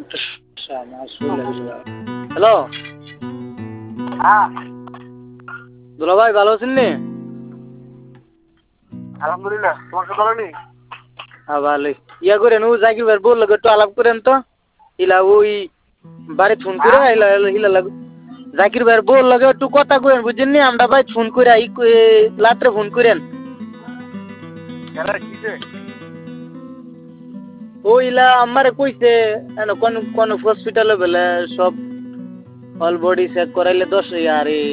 Hello, হ্যাঁ দুলা ভাই ভালো আছেন নি? আলহামদুলিল্লাহ, তোমার সাথে ভালো নেই? হ্যাঁ ভালোই। ইয়া করেন ও জাকির ভাই বললো একটু আলাপ করেন তো। ইলা ওই বাড়ি ফোন করে হ্যাঁ ইলা ইলা লাগ জাকির ভাই বললো একটু কথা কইেন বুঝছেন নি আমরা ভাই ফোন করে রাত্রে ফোন করেন। কেন কিসে? ও ইলা আমারে কইছে কোন কোন হসপিটালে বলে সব অল বডি চেক করাইলে 10,000